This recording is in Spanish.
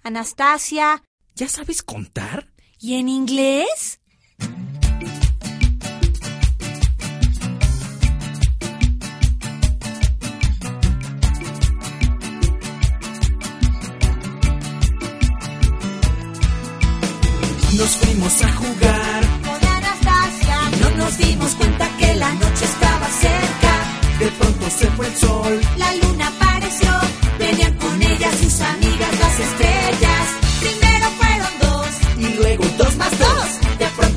Anastasia. ¿Ya sabes contar? ¿Y en inglés? Nos fuimos a jugar Con Anastasia. no nos dimos cuenta que la noche estaba cerca. De pronto se fue el sol. La luna